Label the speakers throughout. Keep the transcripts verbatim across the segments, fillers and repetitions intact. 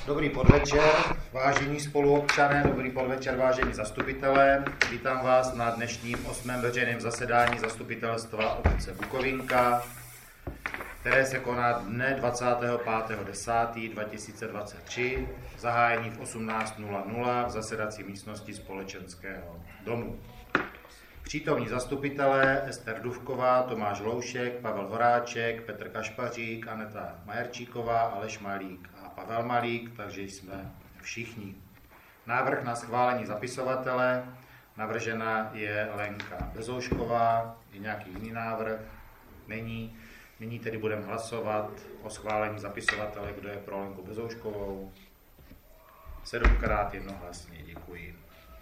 Speaker 1: Dobrý podvečer, vážení spoluobčané, dobrý podvečer, vážení zastupitelé. Vítám vás na dnešním osmém veřejném zasedání Zastupitelstva obce Bukovinka, které se koná dne dvacátého pátého desátého dva tisíce dvacet tři, zahájení v osmnáct nula nula v zasedací místnosti Společenského domu. Přítomní zastupitelé Ester Dufková, Tomáš Loušek, Pavel Horáček, Petr Kašpařík, Aneta Majerčíková, Aleš Malík a Pavel Malík, takže jsme všichni. Návrh na schválení zapisovatele, navržena je Lenka Bezoušková, je nějaký jiný návrh? Není. Nyní tedy budeme hlasovat o schválení zapisovatele, kdo je pro Lenku Bezouškovou. Sedmkrát jednohlasně, děkuji.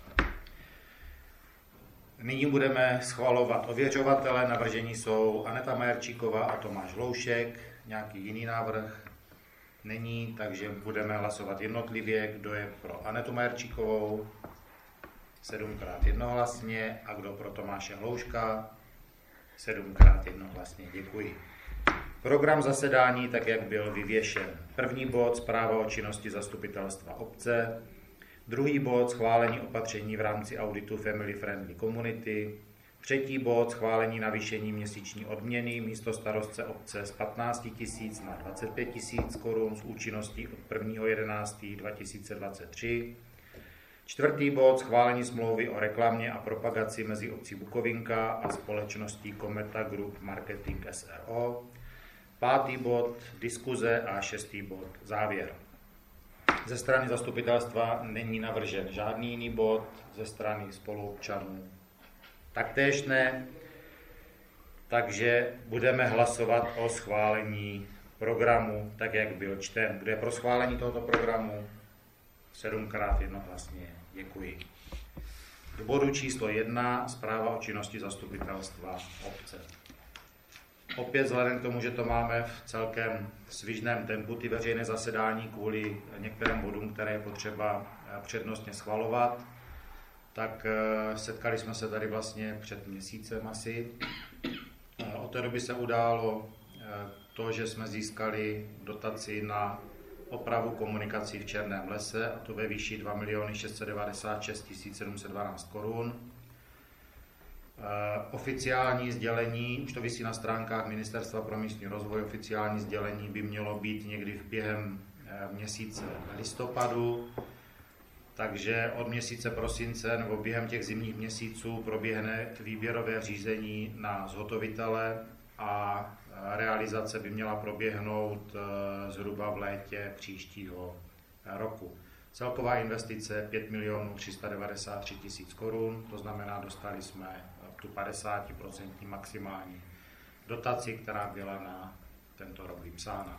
Speaker 1: Nyní budeme schvalovat ověřovatele, navržení jsou Aneta Majerčíková a Tomáš Loušek. Nějaký jiný návrh není, takže budeme hlasovat jednotlivě, kdo je pro Anetu Majerčíkovou, sedmkrát jednohlasně, a kdo pro Tomáše Louška, sedmkrát jednohlasně, děkuji. Program zasedání, tak jak byl vyvěšen. První bod, zpráva o činnosti zastupitelstva obce. Druhý bod, schválení opatření v rámci auditu Family Friendly Community. Třetí bod, schválení navýšení měsíční odměny místo starostce obce z patnáct tisíc na dvacet pět tisíc korun s účinností od prvního jedenáctého dva tisíce dvacet tři. Čtvrtý bod, schválení smlouvy o reklamě a propagaci mezi obcí Bukovinka a společností Kometa Group Marketing S R O. Pátý bod, diskuze, a šestý bod, závěr. Ze strany zastupitelstva není navržen žádný jiný bod, ze strany spoluobčanů taktéž ne, takže budeme hlasovat o schválení programu, tak jak byl čten. Kdo je pro schválení tohoto programu? Sedmkrát jednohlasně, děkuji. K bodu číslo jedna, zpráva o činnosti zastupitelstva obce. Opět vzhledem k tomu, že to máme v celkem svižném tempu, ty veřejné zasedání kvůli některým bodům, které je potřeba přednostně schvalovat, tak setkali jsme se tady vlastně před měsícem asi. Od té doby se událo to, že jsme získali dotaci na opravu komunikací v Černém lese, a to ve výši dva miliony šest set devadesát šest tisíc sedm set dvanáct korun. Oficiální sdělení, už to visí na stránkách Ministerstva pro místní rozvoj, oficiální sdělení by mělo být někdy v během měsíce listopadu, takže od měsíce prosince nebo během těch zimních měsíců proběhne výběrové řízení na zhotovitele a realizace by měla proběhnout zhruba v létě příštího roku. Celková investice pět milionů tři sta devadesát tři tisíc korun, to znamená, dostali jsme tu padesát procent maximální dotaci, která byla na tento rok vypsána.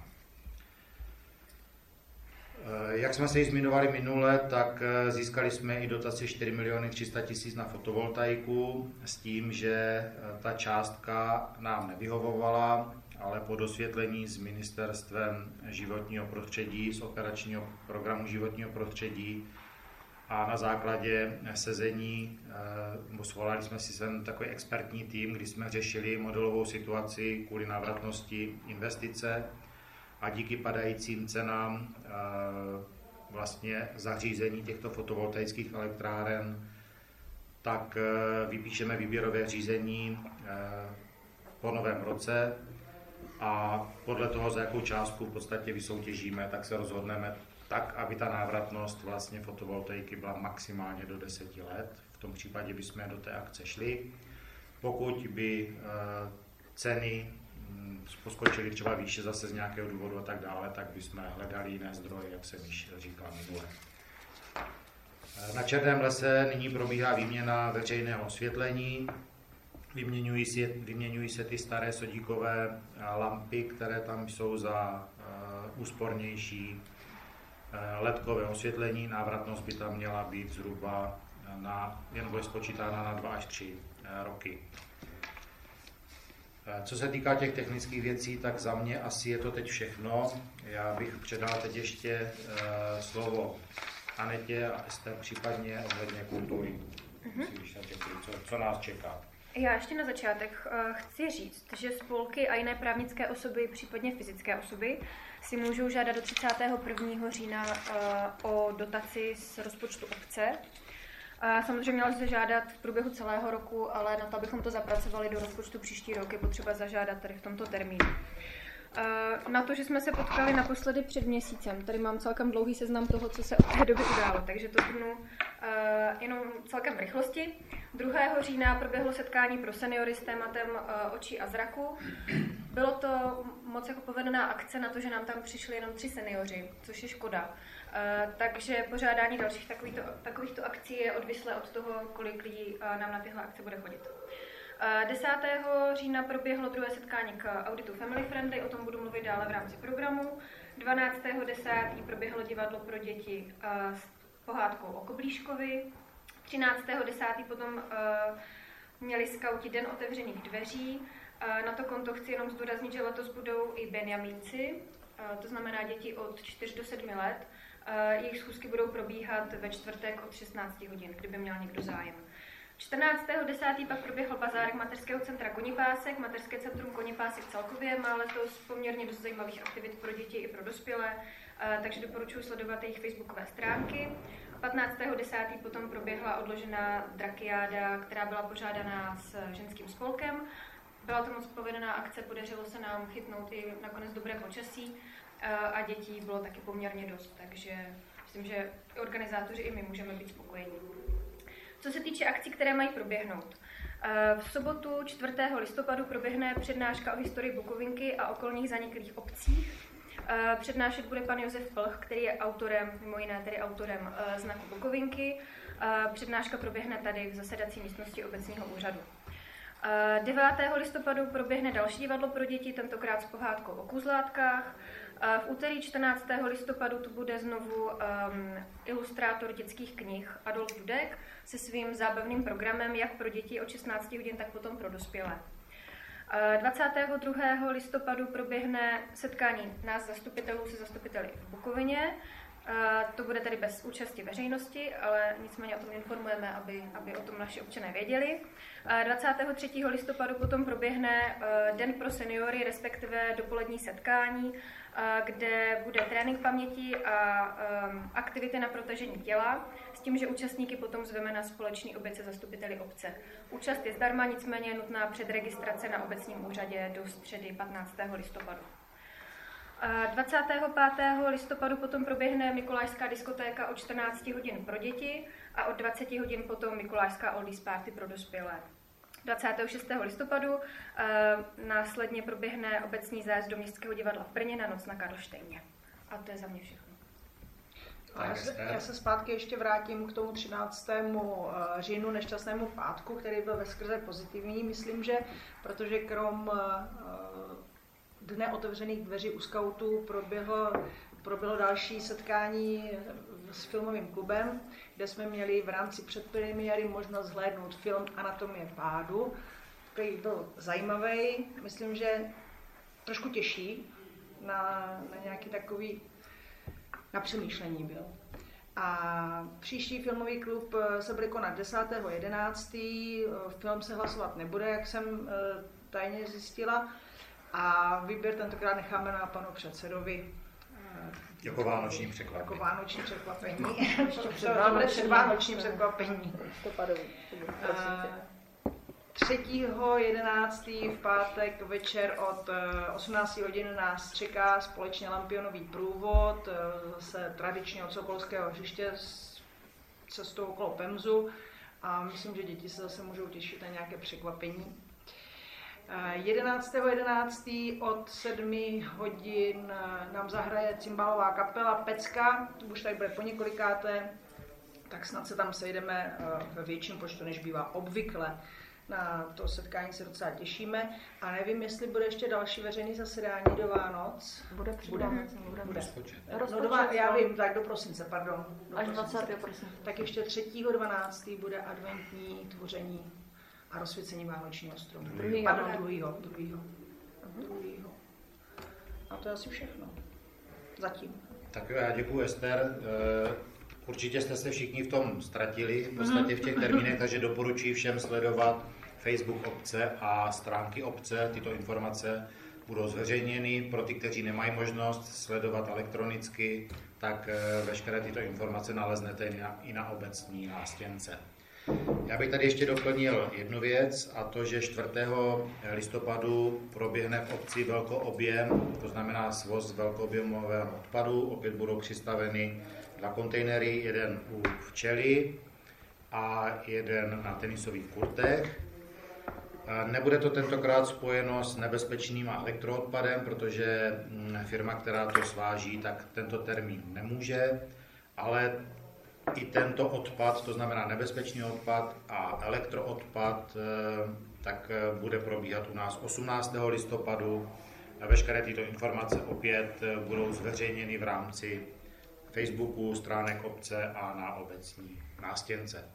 Speaker 1: Jak jsme se již zmiňovali minule, tak získali jsme i dotaci čtyři miliony tři sta tisíc na fotovoltaiku s tím, že ta částka nám nevyhovovala, ale po dosvětlení s Ministerstvem životního prostředí, z operačního programu životního prostředí a na základě sezení, svolali jsme si sem takový expertní tým, kdy jsme řešili modelovou situaci kvůli návratnosti investice, a díky padajícím cenám vlastně zařízení těchto fotovoltaických elektráren, tak vypíšeme výběrové řízení po novém roce a podle toho, za jakou částku v podstatě vysoutěžíme, tak se rozhodneme tak, aby ta návratnost vlastně fotovoltaiky byla maximálně do deseti let. V tom případě bychom do té akce šli. Pokud by ceny poskočily třeba výše zase z nějakého důvodu a tak dále, tak bychom hledali jiné zdroje, jak jsem již říkal minule. Na Černém lese nyní probíhá výměna veřejného osvětlení. Vyměňují se, vyměňují se ty staré sodíkové lampy, které tam jsou za uh, úspornější uh, ledkové osvětlení. Návratnost by tam měla být zhruba na, jen bude spočítána na dva až tři uh, roky. Co se týká těch technických věcí, tak za mě asi je to teď všechno. Já bych předal teď ještě uh, slovo Anetě a Ester případně ohledně kultury, mm-hmm. co, co nás čeká.
Speaker 2: Já ještě na začátek chci říct, že spolky a jiné právnické osoby, případně fyzické osoby, si můžou žádat do třicátého prvního října o dotaci z rozpočtu obce. Samozřejmě lze žádat v průběhu celého roku, ale na to, abychom to zapracovali do rozpočtu příští rok, je potřeba zažádat tady v tomto termínu. Na to, že jsme se potkali naposledy před měsícem, tady mám celkem dlouhý seznam toho, co se od té doby událo, takže to shrnu jenom celkem v rychlosti. druhého října proběhlo setkání pro seniory s tématem očí a zraku. Bylo to moc jako povedená akce na to, že nám tam přišli jenom tři seniori, což je škoda. Takže pořádání dalších takovýchto, takovýchto akcí je odvislé od toho, kolik lidí nám na tyhle akce bude chodit. desátého října proběhlo druhé setkání k auditu Family Friendly, o tom budu mluvit dále v rámci programu. dvanáctého desátého proběhlo divadlo pro děti s pohádkou o Koblíškovi. třináctého desátého potom měli skauti den otevřených dveří. Na to konto chci jenom zdůraznit, že letos budou i benjamínci, to znamená děti od čtyř do sedmi let. Jejich schůzky budou probíhat ve čtvrtek od šestnácti hodin, kdyby měl někdo zájem. čtrnáctého desátého pak proběhl bazárek mateřského centra Konipásek. Mateřské centrum Konipásek celkově má letos poměrně dost zajímavých aktivit pro děti i pro dospělé, takže doporučuji sledovat jejich facebookové stránky. patnáctého desátého potom proběhla odložená drakiáda, která byla pořádaná s ženským spolkem. Byla to moc povedená akce, podařilo se nám chytnout i nakonec dobré počasí a dětí bylo taky poměrně dost, takže myslím, že organizátoři i my můžeme být spokojení. Co se týče akcí, které mají proběhnout. V sobotu čtvrtého listopadu proběhne přednáška o historii Bukovinky a okolních zaniklých obcích. Přednášet bude pan Josef Plch, který je autorem, mimo jiné tedy autorem znaku Bukovinky. Přednáška proběhne tady v zasedací místnosti obecního úřadu. devátého listopadu proběhne další divadlo pro děti, tentokrát s pohádkou o kuzlátkách. V úterý čtrnáctého listopadu tu bude znovu um, ilustrátor dětských knih Adolf Dudek se svým zábavným programem jak pro děti od šestnácti hodin, tak potom pro dospělé. dvacátého druhého listopadu proběhne setkání nás zastupitelů se zastupiteli v Bukovině. To bude tedy bez účasti veřejnosti, ale nicméně o tom informujeme, aby, aby o tom naši občané věděli. dvacátého třetího listopadu potom proběhne Den pro seniory, respektive dopolední setkání, kde bude trénink paměti a aktivity na protažení těla, s tím, že účastníky potom zveme na společný oběd se zastupiteli obce. Účast je zdarma, nicméně je nutná předregistrace na obecním úřadě do středy patnáctého listopadu. dvacátého pátého listopadu potom proběhne mikulášská diskotéka od čtrnácti hodin pro děti a od dvaceti hodin potom mikulášská oldies party pro dospělé. dvacátého šestého listopadu e, následně proběhne obecní zájezd do Městského divadla v Brně na noc na Karlštejně. A to je za mě všechno.
Speaker 3: A já, se, já se zpátky ještě vrátím k tomu třináctému říjnu, nešťastnému pátku, který byl veskrze pozitivní, myslím, že, protože krom Dne otevřených dveří u skautů proběhlo, proběhlo další setkání s filmovým klubem, kde jsme měli v rámci předpremiéry možnost zhlédnout film Anatomie pádu, který byl zajímavý, myslím, že trošku těžší na, na nějaký takový na přemýšlení byl. A příští filmový klub se bude konat desátého jedenáctého Film se hlasovat nebude, jak jsem tajně zjistila. A výběr tentokrát necháme na panu předsedovi.
Speaker 1: Jako vánoční překvapení.
Speaker 3: Jako vánoční překvapení. Ještě před vánočním překvapení. třetího jedenáctého v pátek večer od osmnácti hodin nás čeká společně lampionový průvod se tradičně od Sokolského hřiště s cestou okolo Pemzu a myslím, že děti se zase můžou těšit na nějaké překvapení. jedenáctého jedenáctého od sedmi hodin nám zahraje cymbálová kapela Pecka, už tady bude po několikáté, tak snad se tam sejdeme ve větším počtu, než bývá obvykle. Na to setkání se docela těšíme a nevím, jestli bude ještě další veřejný zasedání do Vánoc.
Speaker 4: Bude před
Speaker 3: bude.
Speaker 4: Vánoc, bude.
Speaker 3: bude.
Speaker 4: No,
Speaker 3: do Vá... Já vím, tak do prosince, pardon. Do
Speaker 4: Až
Speaker 3: prosince.
Speaker 4: dvacátého prosince.
Speaker 3: Tak ještě třetího dvanáctého bude adventní tvoření a rozsvícení vánočního stromu.
Speaker 4: Druhýho.
Speaker 3: Pardon, druhýho. druhýho. druhýho. A to je asi všechno. Zatím.
Speaker 1: Tak jo, já děkuji, Ester. Určitě jste se všichni v tom ztratili, v podstatě v těch termínech, takže doporučuji všem sledovat Facebook obce a stránky obce. Tyto informace budou zveřejněny. Pro ty, kteří nemají možnost sledovat elektronicky, tak veškeré tyto informace naleznete i na obecní nástěnce. Já bych tady ještě doplnil jednu věc, a to, že čtvrtého listopadu proběhne v obci velkoobjem, to znamená svoz velkoobjemového odpadu. Opět budou přistaveny dva kontejnery, jeden u včely a jeden na tenisových kurtech. Nebude to tentokrát spojeno s nebezpečným elektroodpadem, protože firma, která to sváží, tak tento termín nemůže, ale i tento odpad, to znamená nebezpečný odpad a elektroodpad, tak bude probíhat u nás osmnáctého listopadu. Veškeré tyto informace opět budou zveřejněny v rámci Facebooku, stránek obce a na obecní nástěnce.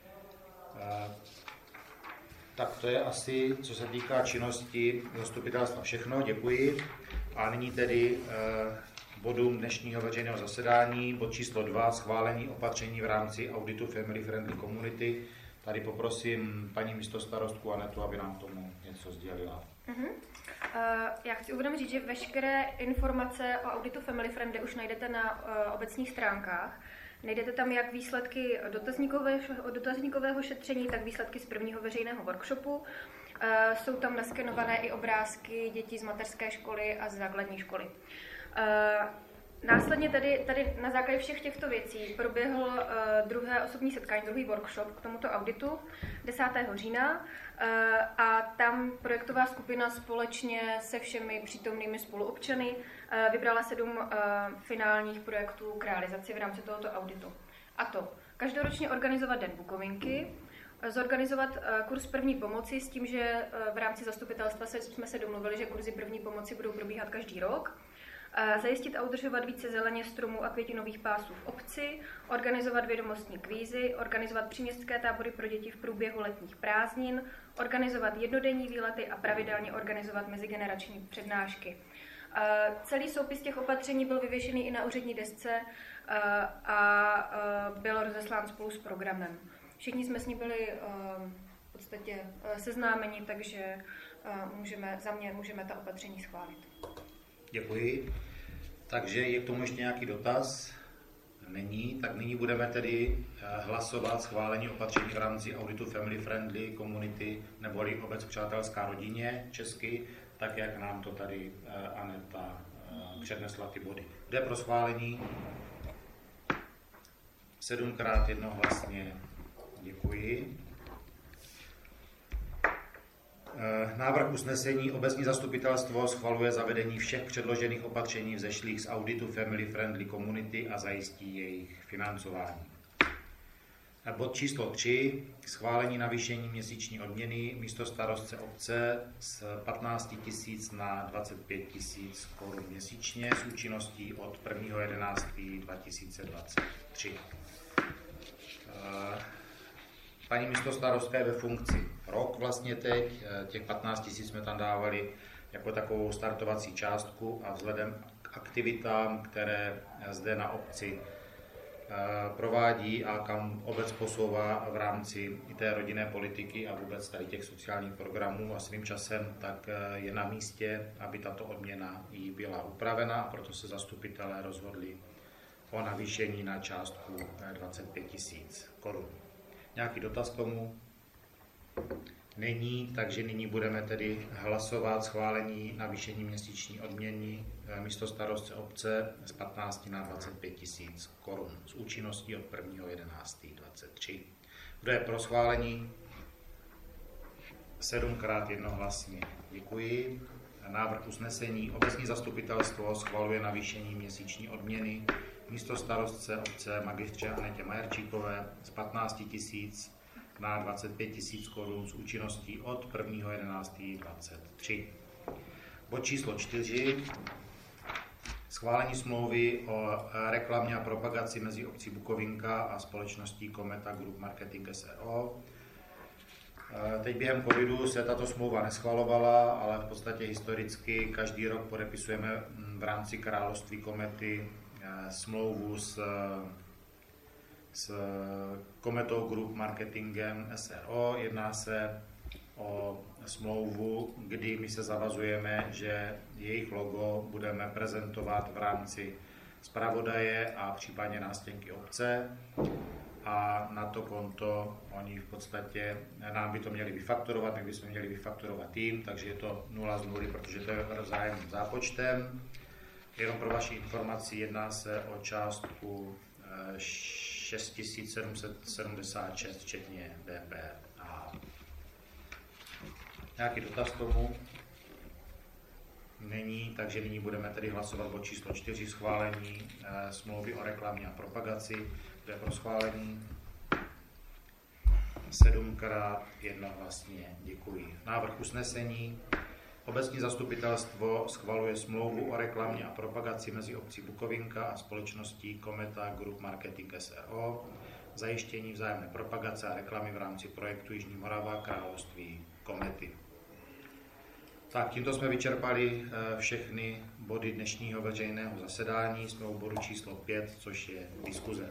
Speaker 1: Tak to je asi, co se týká činnosti zastupitelstva, všechno. Děkuji. A nyní tedy bodům dnešního veřejného zasedání. Bod číslo dva, schválení opatření v rámci auditu Family Friendly Community. Tady poprosím paní místostarostku Anetu, aby nám tomu něco sdělila. Uh-huh.
Speaker 2: Uh, já chci úvodem říct, že veškeré informace o auditu Family Friendly už najdete na uh, obecních stránkách. Najdete tam jak výsledky dotazníkového, dotazníkového šetření, tak výsledky z prvního veřejného workshopu. Uh, jsou tam naskenované i obrázky dětí z mateřské školy a z základní školy. Uh, následně tady, tady na základě všech těchto věcí proběhl uh, druhé osobní setkání, druhý workshop k tomuto auditu desátého října uh, a tam projektová skupina společně se všemi přítomnými spoluobčany uh, vybrala sedm uh, finálních projektů k realizaci v rámci tohoto auditu. A to každoročně organizovat Den Bukovinky, zorganizovat kurz první pomoci s tím, že v rámci zastupitelstva jsme se domluvili, že kurzy první pomoci budou probíhat každý rok, zajistit a udržovat více zeleně stromů a květinových pásů v obci, organizovat vědomostní kvízy, organizovat příměstské tábory pro děti v průběhu letních prázdnin, organizovat jednodenní výlety a pravidelně organizovat mezigenerační přednášky. Celý soupis těch opatření byl vyvěšený i na úřední desce a byl rozeslán spolu s programem. Všichni jsme s ní byli v podstatě seznámeni, takže můžeme, za mě můžeme ta opatření schválit.
Speaker 1: Děkuji. Takže je k tomu ještě nějaký dotaz? Není. Tak nyní budeme tedy hlasovat schválení opatření v rámci auditu Family Friendly Community, neboli obec přátelská rodině česky, tak jak nám to tady Aneta přednesla ty body. Kde pro schválení? Sedmkrát jednohlasně. Děkuji. Návrh usnesení. Obecní zastupitelstvo schvaluje zavedení všech předložených opatření vzešlých z auditu Family Friendly Community a zajistí jejich financování. Bod číslo tři. Schválení navýšení měsíční odměny místostarostce obce z patnáct tisíc na dvacet pět tisíc korun měsíčně s účinností od prvního jedenáctého dva tisíce dvacet tři. Paní místostarostka je ve funkci rok vlastně teď, těch patnáct tisíc jsme tam dávali jako takovou startovací částku a vzhledem k aktivitám, které zde na obci provádí a kam obec posouvá v rámci té rodinné politiky a vůbec tady těch sociálních programů a svým časem, tak je na místě, aby tato odměna jí byla upravena a proto se zastupitelé rozhodli o navýšení na částku dvacet pět tisíc korun. Nějaký dotaz k tomu? Není, takže nyní budeme tedy hlasovat schválení navýšení měsíční odměny místostarostce obce z patnáct na dvacet pět tisíc korun s účinností od prvního jedenáctého dvacet tři. Kdo je pro schválení? Sedmkrát jednohlasně. Děkuji. Návrh usnesení. Obecní zastupitelstvo schvaluje navýšení měsíční odměny místostarostce obce magistře Anetě Majerčíkové z patnáct tisíc na dvacet pět tisíc korun s účinností od prvního jedenáctého dvacet tři. Bod číslo čtyři. Schválení smlouvy o reklamě a propagaci mezi obcí Bukovinka a společností Kometa Group Marketing es er o. Teď během covidu se tato smlouva neschvalovala, ale v podstatě historicky každý rok podepisujeme v rámci království Komety smlouvu s, s Kometou Group Marketingem es er o. Jedná se o smlouvu, kdy my se zavazujeme, že jejich logo budeme prezentovat v rámci zpravodaje a případně nástěnky obce. A na to konto oni v podstatě nám by to měli vyfakturovat, my bychom měli vyfakturovat jim, takže je to nula z nuly, protože to je vzájemným zápočtem. Jenom pro vaši informaci, jedná se o částku šest tisíc sedm set sedmdesát šest včetně D P H. Nějaký dotaz k tomu? Není, takže nyní budeme tedy hlasovat bod číslo čtyři, schválení e, smlouvy o reklamě a propagaci. To je pro schválení. Sedmkrát jednohlasně děkuji. Návrh usnesení. Obecní zastupitelstvo schvaluje smlouvu o reklamě a propagaci mezi obcí Bukovinka a společností Kometa Group Marketing S R O, zajištění vzájemné propagace a reklamy v rámci projektu Jižní Morava království Komety. Tak, tímto jsme vyčerpali všechny body dnešního veřejného zasedání. Jsme u bodu číslo pět, což je diskuze.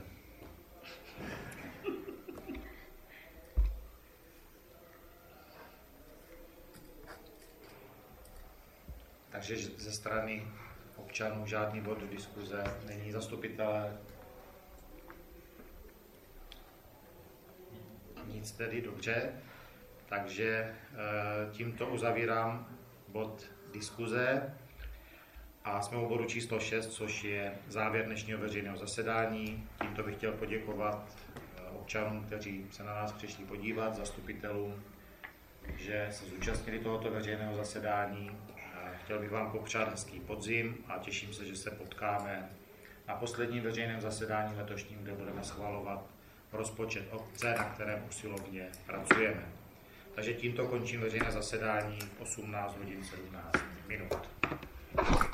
Speaker 1: Takže ze strany občanů žádný bod diskuze není. Zastupitelé? Nic tedy, dobře. Takže tímto uzavírám bod diskuze a jsme u bodu číslo šest, což je závěr dnešního veřejného zasedání. Tímto bych chtěl poděkovat občanům, kteří se na nás přišli podívat, zastupitelům, že se zúčastnili tohoto veřejného zasedání. Chtěl bych vám popřát hezký podzim a těším se, že se potkáme na posledním veřejném zasedání letošním, kde budeme schvalovat rozpočet obce, na kterém usilovně pracujeme. Takže tímto končím veřejné zasedání v osmnáct hodin sedmnáct minut.